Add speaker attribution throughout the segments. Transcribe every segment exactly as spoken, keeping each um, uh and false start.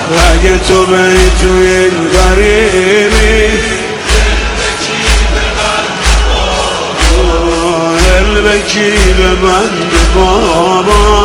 Speaker 1: اگه تو بری تو این غریبی دل بکی به بند بابا.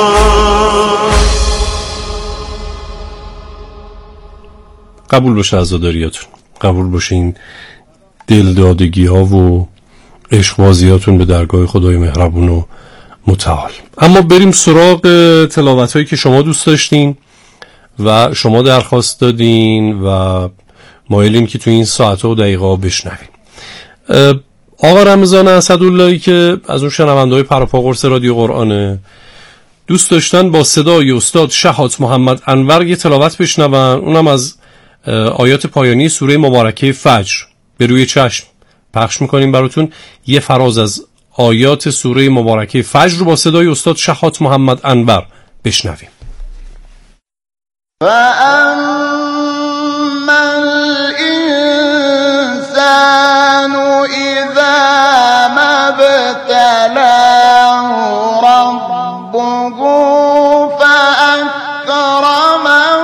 Speaker 2: قبول باشه عزاداریاتون، قبول باشه این دلدادگی ها و عشقبازیاتون به درگاه خدای مهربون و متعال. اما بریم سراغ تلاوت هایی که شما دوست داشتین و شما درخواست دادین و مایلین که تو این ساعت و دقیقه ها بشنویم. آقا رمضان اسداللهی که از اون شنونده های پراپا قرص رادیو قرآنه، دوست داشتن با صدای استاد شهات محمد انور یه تلاوت بشنون، اونم از آیات پایانی سوره مبارکه فجر. به روی چشم پخش میکنیم براتون یه فراز از آیات سوره مبارکه فجر رو با صدای استاد شهات محمد انور بشنویم.
Speaker 3: فَأَمَّا الْإِنسَانُ إِذَا مَا ابْتَلَاهُ رَبُّهُ فَأَكْرَمَهُ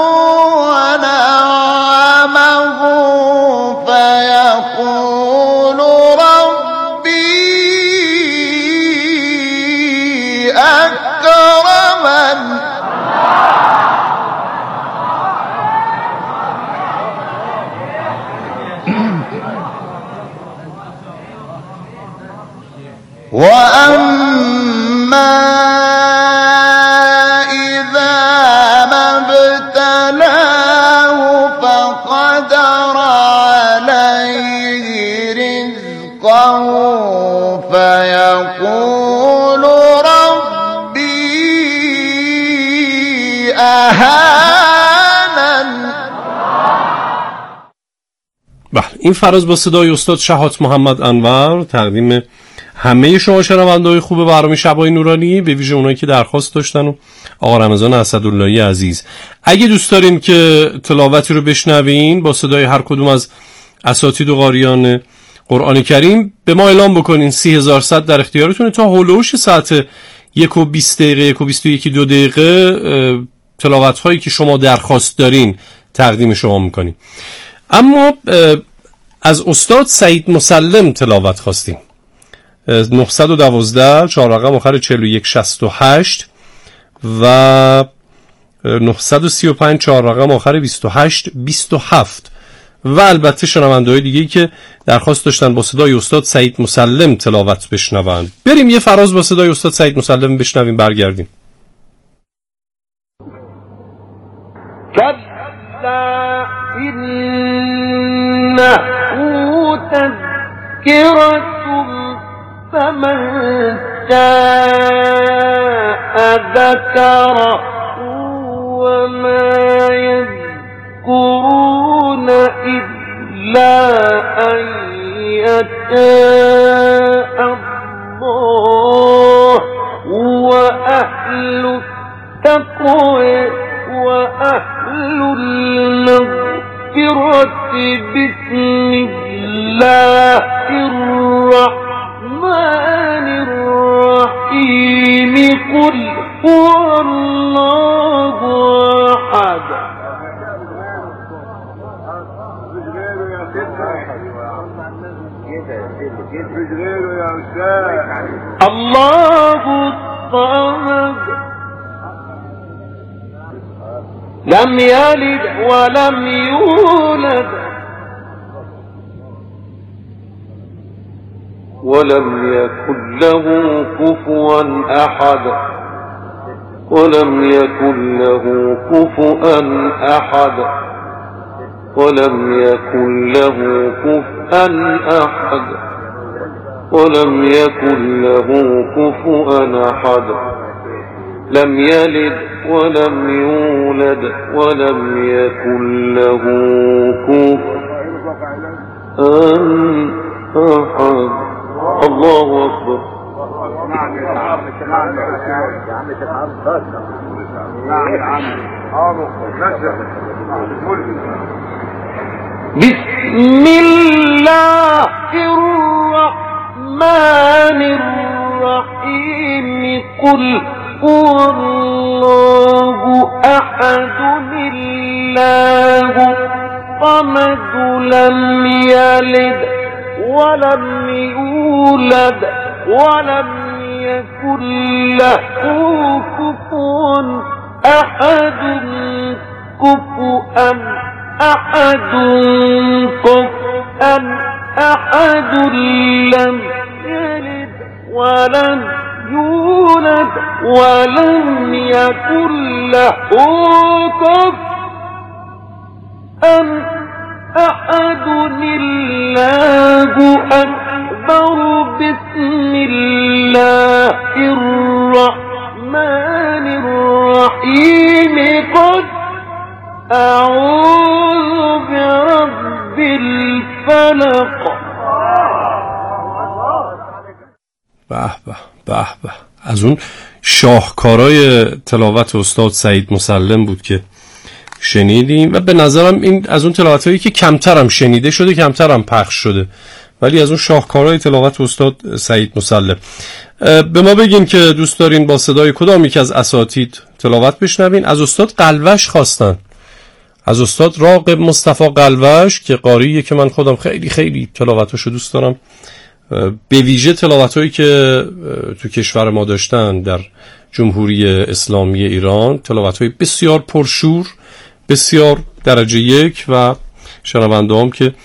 Speaker 3: وَنَعَّمَهُ فَيَقُولُ رَبِّي أَكْرَمَنِ. وَأَمَّا إِذَا مَا ابْتَلَاهُ فَقَدَرَ عَلَيْهِ رِزْقَهُ فَيَقُولُ رَبِّي أَهَانَنِ.
Speaker 2: بله، این فراز با صدای استاد شهات محمد انور تقدیم همه شما شنونده‌های خوب برنامه شبای نورانی، به ویژه اونایی که درخواست داشتن و آقا رمضان اسداللهی عزیز. اگه دوست دارین که تلاوتی رو بشنوین با صدای هر کدوم از اساتید و قاریان قرآن کریم، به ما اعلام بکنین. سی هزار صد در اختیارتونه. تا هولوش ساعت یک و بیست دقیقه یک و بیست و یک دو دقیقه تلاوت هایی که شما درخواست دارین تقدیم شما میکنیم. اما از استاد سعید مسلم تلاوت خواستیم. نهصد و دوازده چهار رقم آخر چهل و یک شصت و هشت و نهصد و سی و پنج چهار رقم آخر بیست و هشت بیست و هفت و البته شنونده‌های دیگه‌ای که درخواست داشتن با صدای استاد سعید مسلم تلاوت بشنوند. بریم یه فراز با صدای استاد سعید مسلم بشنویم، برگردیم.
Speaker 4: كلا إنه تذكرة فمن شاء ذكره وما يذكرون إلا أن يشاء الله وأهل التقوى وأهل المغفرة بسم الله الرحمن الرحيم قل هو الله أحد الله الصمد لم يلد ولم يولد ولم يكن له كفوا أحد ولم يكن له كفوا أحد ولم يكن له كفوا أحد ولم يكن له كفوا أحد لم يلد ولم يولد ولم يكن له كفوا أحد. الله أكبر. بسم الله الرحمن الرحيم قل هو الله أحد أحد الله الصمد لم يلد ولم يولد ولم يكن له كفوا أحد كفؤا أحد كفؤا أحد لم يلد ولم يولد ولم يكن له كفؤا أحد الله أكبر بسم الله الرحمن الرحيم قد أعوذ برب الفلق.
Speaker 2: به به به به از اون شاهکارای تلاوت استاد سعید مسلم بود که شنیدیم و به نظرم این از اون تلاوتایی که کمترم شنیده شده کمترم پخش شده، ولی از اون شاهکارهای تلاوت استاد سعید مسلم. به ما بگین که دوست دارین با صدای کدام یک از اساتید تلاوت بشنوین. از استاد قلوش خواستن، از استاد راغب مصطفی قلوش که قاریه که من خودم خیلی خیلی تلاوتاشو دوست دارم، به ویژه تلاوتایی که تو کشور ما داشتن در جمهوری اسلامی ایران، تلاوتای بسیار پرشور، بسیار درجه یک و شنونده هم که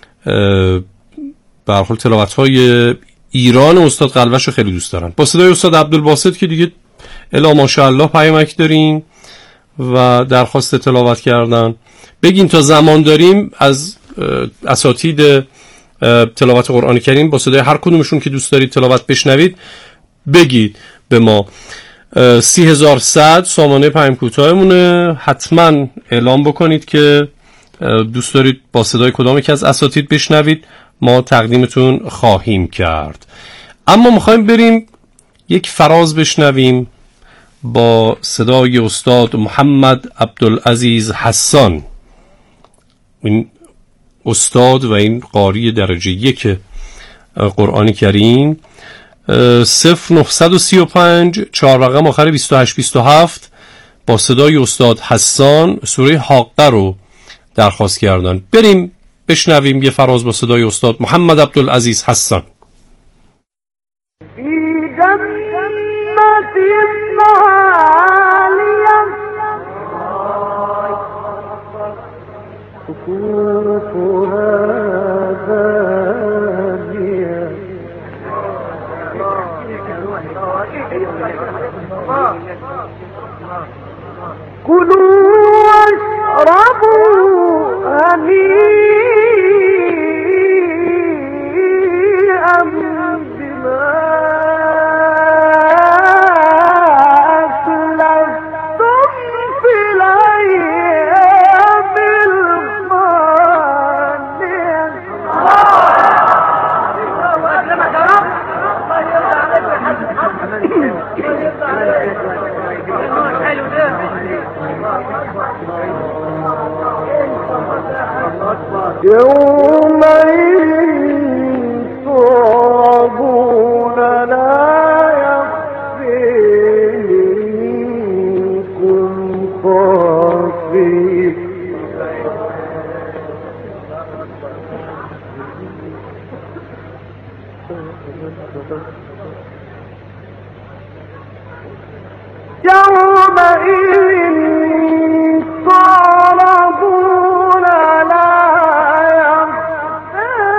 Speaker 2: به هر حال تلاوت‌های ایران استاد قلوش رو خیلی دوست دارن. با صدای استاد عبدالباسط که دیگه الا ماشاءالله پیامک دارین و درخواست تلاوت کردن. بگین تا زمان داریم از اساتید تلاوت قرآن کریم با صدای هر کدومشون که دوست دارید تلاوت بشنوید بگید به ما. سی هزار صد سامانه پیام کوتاهمونه. حتما اعلام بکنید که دوست دارید با صدای کدام یکی از اساتید بشنوید، ما تقدیمتون خواهیم کرد. اما میخوایم بریم یک فراز بشنویم با صدای استاد محمد عبدالعزیز حسان، این استاد و این قاری درجه یک قرآن کریم. صفر نهصد و سی و پنج چهار رقم آخر بیست و هشت بیست و هفت با صدای استاد حسان سوره حاقه رو درخواست کردن. بریم بشنویم یه فراز با صدای استاد محمد عبدالعزیز حسان.
Speaker 5: كلوا واشربوا هنيئا بما أسلفتم في الأيام يومئذ تعرضون لا يخفي منكم خافي يومئذ تعرضون لا يخفى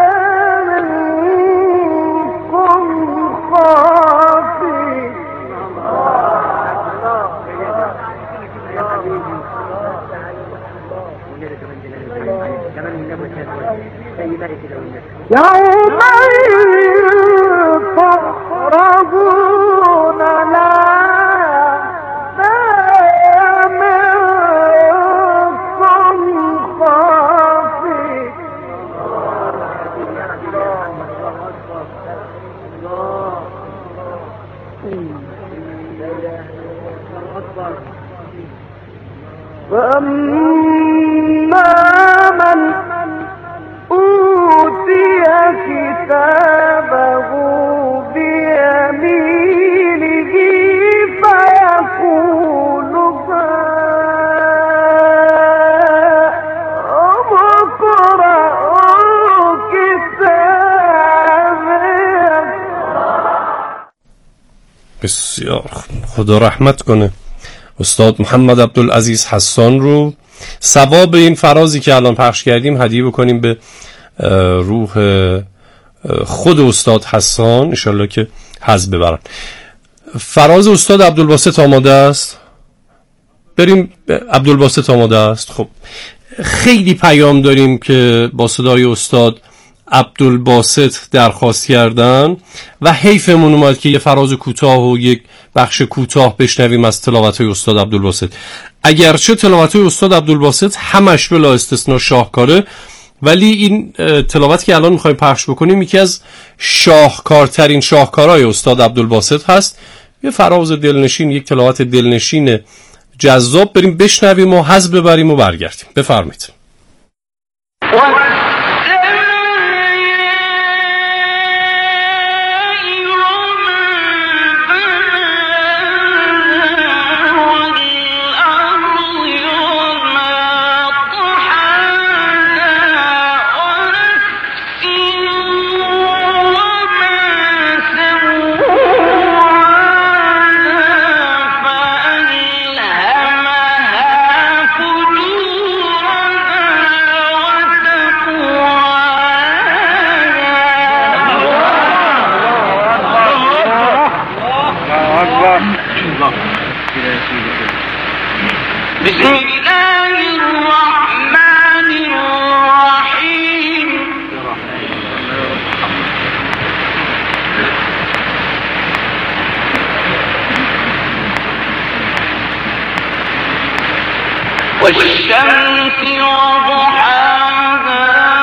Speaker 5: منكم خافي يومئذ تعرضون لا فأما من أوتي كتابه بيمينه فيقول هاؤم
Speaker 2: بسیار خدا رحمت کنه استاد محمد عبدالعزیز حسان رو. ثواب این فرازی که الان پخش کردیم هدیه بکنیم به روح خود استاد حسان، انشالله که حظ ببرن. فراز استاد عبدالباسط آماده است؟ بریم. عبدالباسط آماده است. خب خیلی پیام داریم که با صدای استاد عبدالباسط درخواست کردن و حیفمون اومد که یه فراز کوتاه و یک بخش کوتاه بشنویم از تلاوت‌های استاد عبدالباسط. اگرچه تلاوت‌های استاد عبدالباسط همش بلا استثناء شاهکاره، ولی این تلاوت که الان می‌خوایم پخش بکنیم یکی از شاهکارترین شاهکارهای استاد عبدالباسط هست. یه فراز دلنشین، یک تلاوت دلنشین جذاب، بریم بشنویم و حظ ببریم و برگردیم. بفرمایید.
Speaker 3: والشمس وضحاها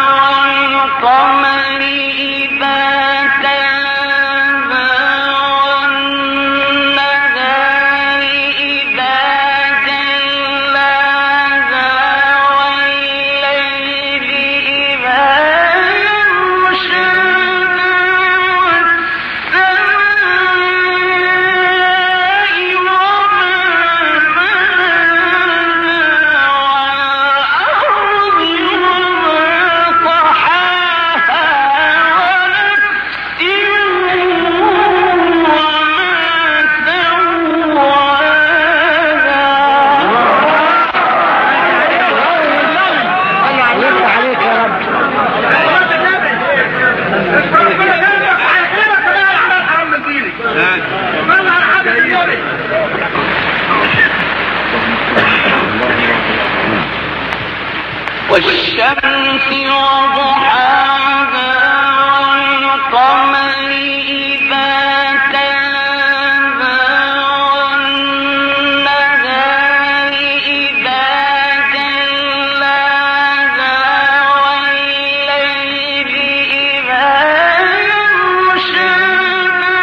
Speaker 3: والقمر إذا تلاها والنهار إذا جلاها والليل إذا يغشاها والسماء والشمس وضحاها والقمر إذا تلاها والنهار إذا جلاها والليل إذا يغشاها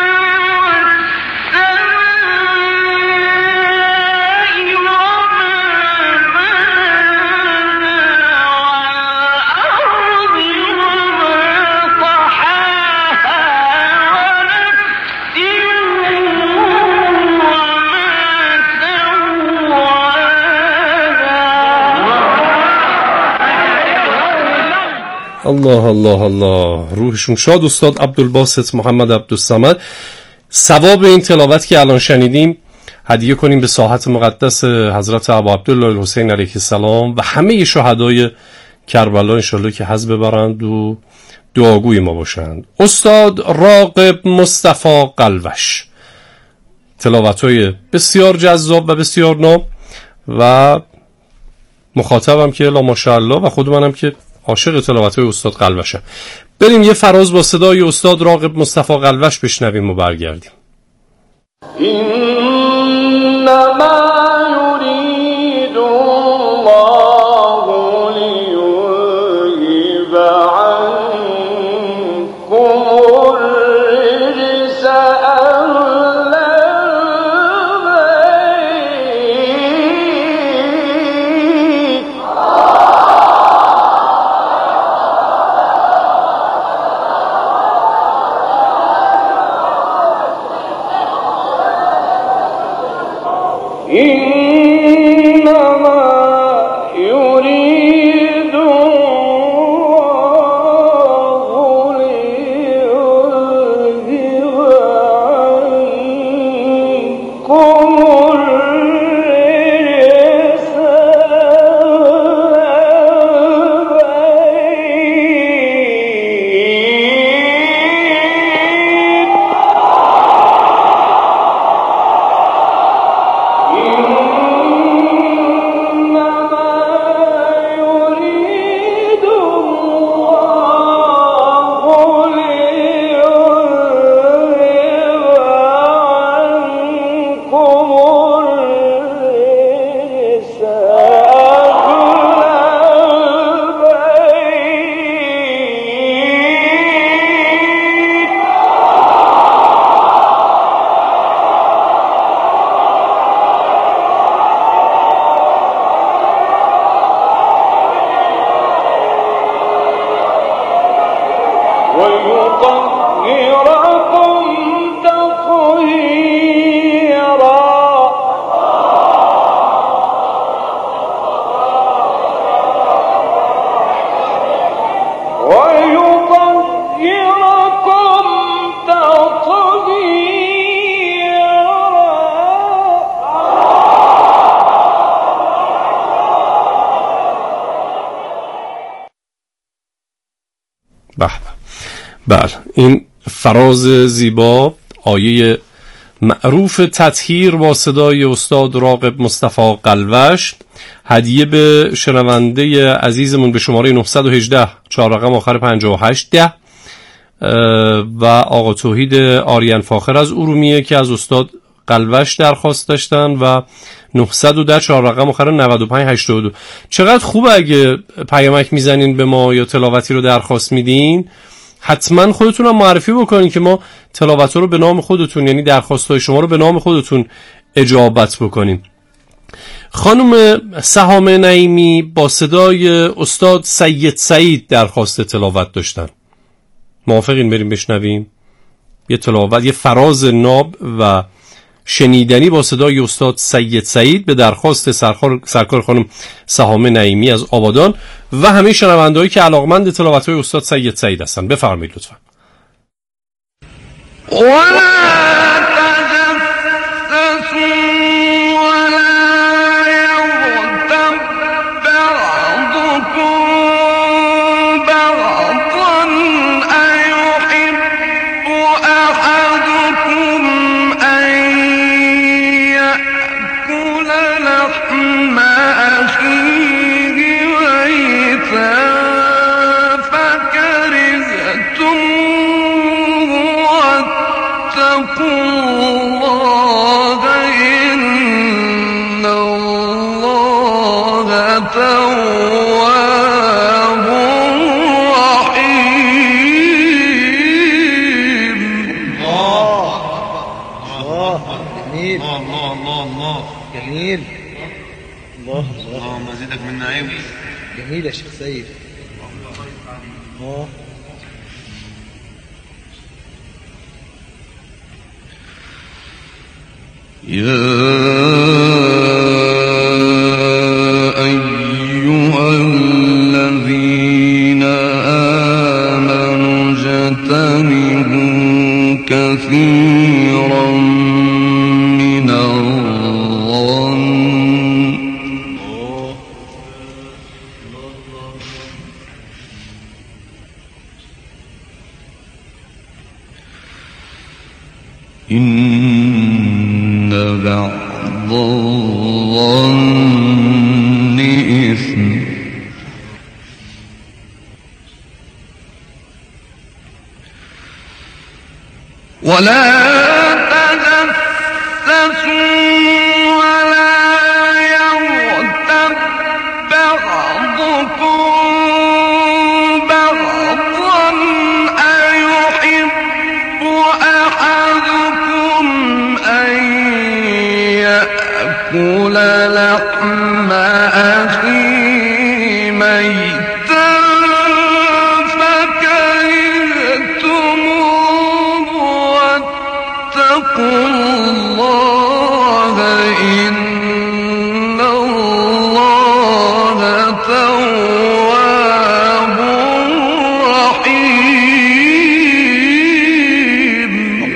Speaker 2: الله الله الله، روحشون شاد استاد عبدالباسط محمد عبدالصمد. ثواب این تلاوت که الان شنیدیم هدیه کنیم به ساحت مقدس حضرت ابا عبدالله الحسین علیه السلام و همه شهدای کربلا، انشالله که حظ ببرند و دعاگوی ما باشند. استاد راغب مصطفی قلوش، تلاوت‌های بسیار جذاب و بسیار ناب و مخاطبم که لا ماشاءالله و خود منم که عاشق تلاوت‌های استاد قلوشم. بریم یه فراز با صدای استاد راغب مصطفی قلوش بشنویم و برگردیم.
Speaker 3: إنما يريد الله ليذهب عنكم الرجس أهل البيت. إن
Speaker 2: بله بله، این فراز زیبا، آیه معروف تطهیر با صدای استاد راغب مصطفی قلوش، هدیه به شنونده عزیزمون به شماره نه یک هشت چهار رقم آخر پنجاه و هشت ده و آقا توحید آریان فاخر از ارومیه که از استاد قلوش درخواست داشتن و نه یک صفر چهار رقم آخر نود و پنج هشتاد و دو. چقدر خوبه اگه پیامک میزنین به ما یا تلاوتی رو درخواست میدین، حتما خودتون هم معرفی بکنین که ما تلاوت رو به نام خودتون، یعنی درخواستای شما رو به نام خودتون اجابت بکنیم. خانم سهام نعیمی با صدای استاد سید سعید درخواست تلاوت داشتن. موافقین بریم بشنویم یه تلاوت، یه فراز ناب و شنیدنی با صدای استاد سید سعید به درخواست سرکار, سرکار خانم سهام نعیمی از آبادان و همه شنوندهایی که علاقمند تلاوت‌های استاد سید سعید هستن. بفرمایید لطفا.
Speaker 6: جميل يا شيخ سيد.
Speaker 1: يا أيها الذين آمنوا اجتنبوا كثيرا من الظن إن بعض الظن إثم ولا كل لحم أخي ميتا فكرهتموه واتقوا الله إن الله تواب رحيم.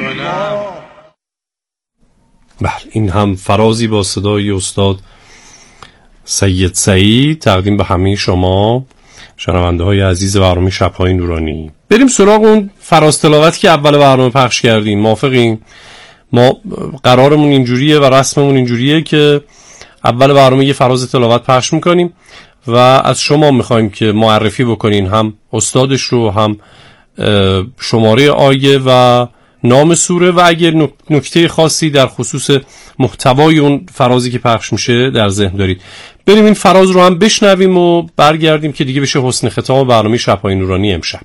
Speaker 2: بله، این هم فرازی با صدای استاد سید سعید تقدیم به همه شما شنونده های عزیز برنامه شب‌های نورانی. بریم سراغ اون فراز تلاوتی که اول برنامه پخش کردیم. موافقین؟ ما قرارمون اینجوریه و رسممون اینجوریه که اول برنامه یه فراز تلاوت پخش میکنیم و از شما میخوایم که معرفی بکنین هم استادش رو، هم شماره آیه و نام سوره و اگر نکته خاصی در خصوص محتوای اون فرازی که پخش میشه در ذهن دارید. بریم این فراز رو هم بشنویم و برگردیم که دیگه بشه حسن ختام برنامه شب‌های نورانی امشب.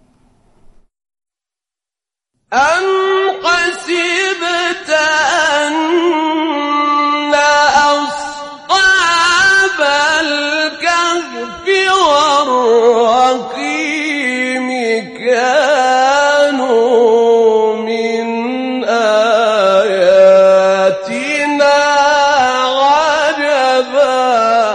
Speaker 4: أم حسبت أن أصحاب الكهف والرقيم كانوا من آياتنا عجبا.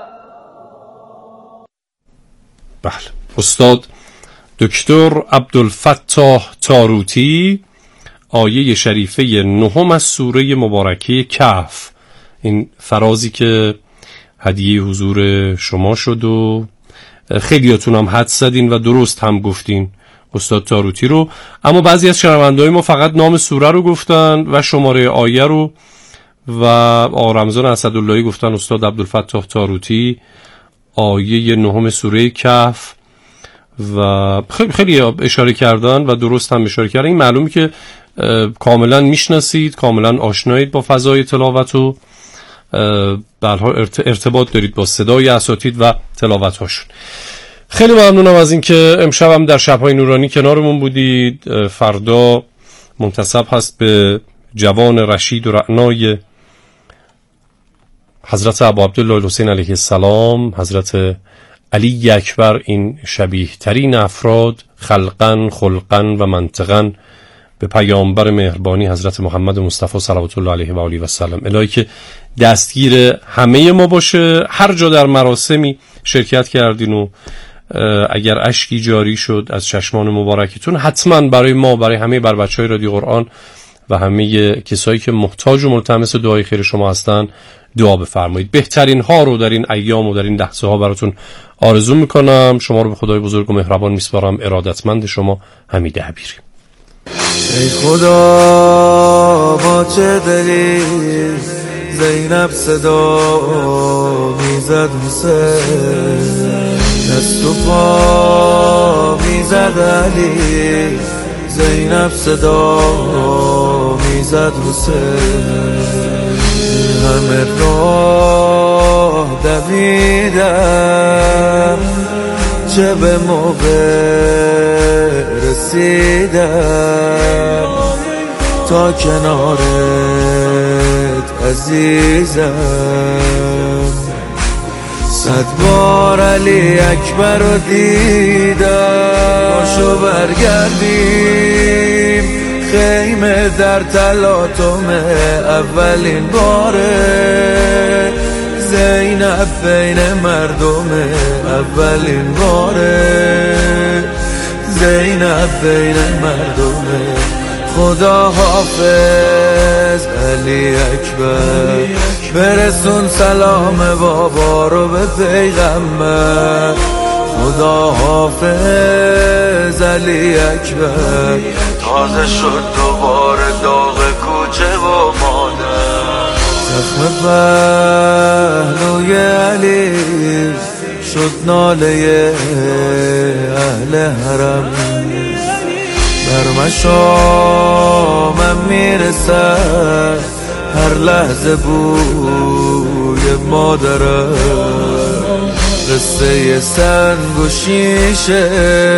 Speaker 2: بله، استاد دکتر عبدالفتاح تاروتی، آیه شریفه نهم از سوره مبارکه کهف. این فرازی که هدیه حضور شما شد و خیلیاتون هم حد زدین و درست هم گفتین استاد تاروتی رو، اما بعضی از شنونده‌های ما فقط نام سوره رو گفتن و شماره آیه رو، و آقا رمضان اسداللهی گفتن استاد عبدالفتاح تاروتی آیه نهم سوره کهف و خیلی خیلی اشاره کردن و درست هم اشاره کردن. این معلومه که کاملا میشناسید، کاملا آشنایید با فضای تلاوت و به هر حال ارتباط دارید با صدای اساتید و تلاوت هاشون. خیلی ممنونم از اینکه امشب هم در شب‌های نورانی کنارمون بودید. فردا منتسب هست به جوان رشید و رعنای حضرت ابو عبدالله الحسین علیه السلام، حضرت علی اکبر، این شبیه ترین افراد خلقن خلقن و منطقن به پیامبر مهربانی حضرت محمد مصطفی صلوات الله علیه و آله و سلم. الهی که دستگیر همه ما باشه، هر جا در مراسمی شرکت کردین و اگر اشکی جاری شد از چشمان مبارکتون، حتما برای ما، برای همه بر بچهای رادیو قرآن و همه کسایی که محتاج و ملتمس دعای خیر شما هستن دعا بفرمایید. بهترین ها رو در این ایام و در این لحظه ها براتون آرزو میکنم. شما رو به خدای بزرگ و مهربان میسپارم. ارادتمند شما، حمید حبیری.
Speaker 7: ای خدا با چه دلی زینب صدا میزد حسین، دست و پا میزد علی، زینب صدا میزد حسین، همه راه دویدم چه به موقع رسیدم تا کنارت عزیزم، صد بار علی اکبر رو دیدم، باشو برگردیم خیمه در تلاطم اولین باره، زینب بین مردم اولین باره، زینب بین مردم. خدا حافظ علی اکبر، برسون سلام بابا رو به پیغمبر. خدا حافظ علی اکبر، تازه شد دوباره داغ کوچه و مادر، زخم پهلوی علی شد ناله اهل حرم، بر مشامم میرسد هر لحظه بوی مادرم، قصه سنگ و شیشه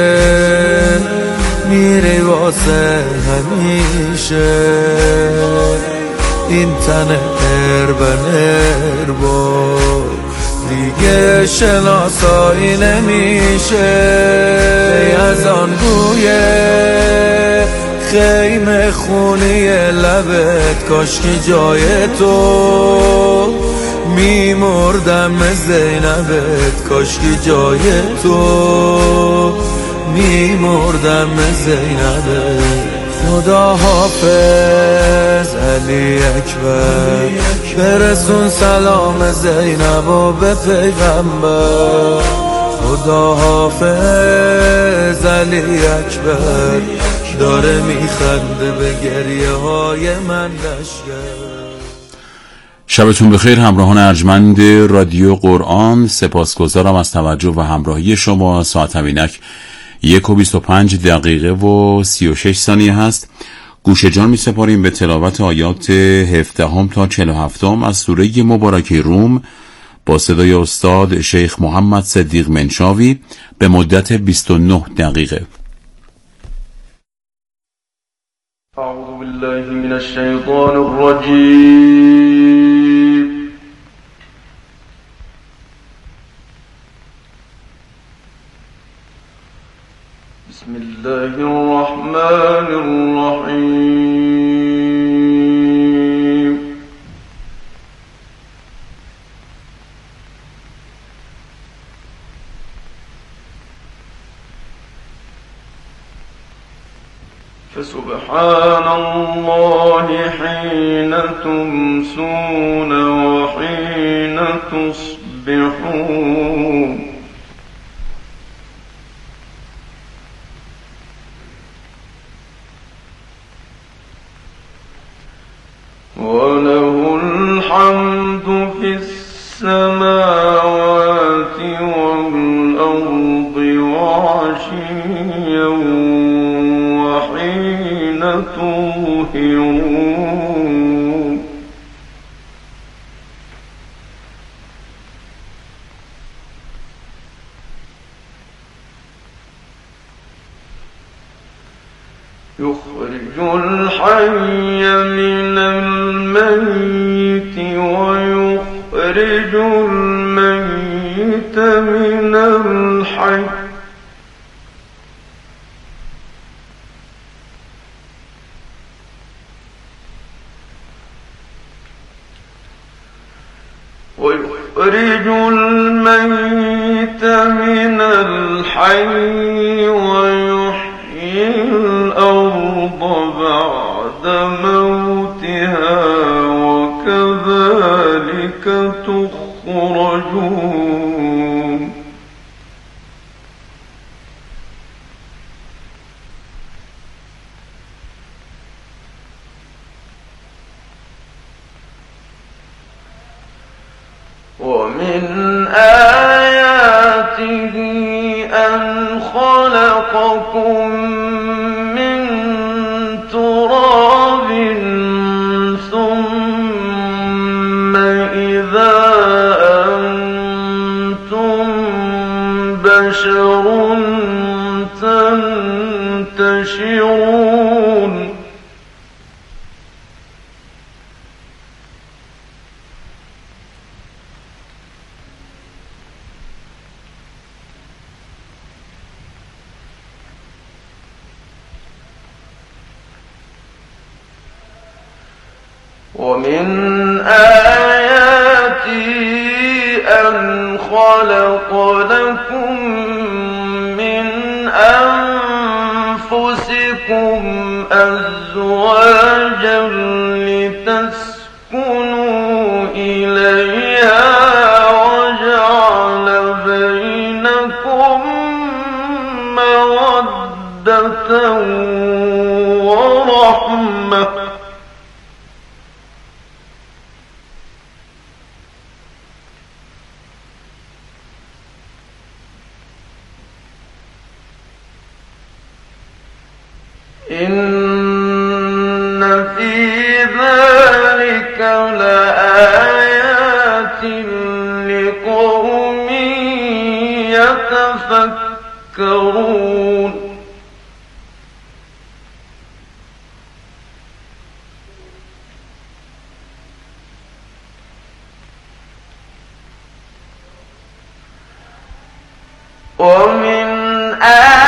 Speaker 7: میره واسه همیشه، این تن هربن هربا دیگه شناسایی نمیشه، از آن بویه خیمه خونی لبت کاشکی جای تو، میمردم زینبت کاشکی جای تو، میمردم زینبت. خدا حافظ علی اکبر، برسون سلام زینب و به پیغمبر. خدا حافظ علی اکبر، داره میخنده به گریه های من لشکر.
Speaker 8: شبتون بخیر همراهان ارجمند رادیو قرآن، سپاسگزارم از توجه و همراهی شما. ساعت همینک یک و بیست و پنج دقیقه و سی و شش ثانیه هست. گوش جان می سپاریم به تلاوت آیات هفدهم تا چهل و هفتم از سوره مبارکه روم با صدای استاد شیخ محمد صدیق منشاوی به مدت بیست و نه دقیقه.
Speaker 3: اعوذ بالله من الشیطان الرجیم. بسم الله الرحمن الرحیم. فسبحان الله حين تمسون وحين تصبحون والأرض وعشيا وحين تظهرون يخرج الحي من الميت ويخرج الميت من الحي ويخرج الميت من الحي ويحيي الأرض بعد موتها وكذلك تخرجون ومن آياته أن خلقكم من تراب ثم إذا أنتم بشر تنتشرون ومن آياته أن خلق لكم من أنفسكم أزواجا لتسكنوا إليها وجعل بينكم مودة ورحمة إن في ذلك لآيات لقوم يتفكرون ومن آياته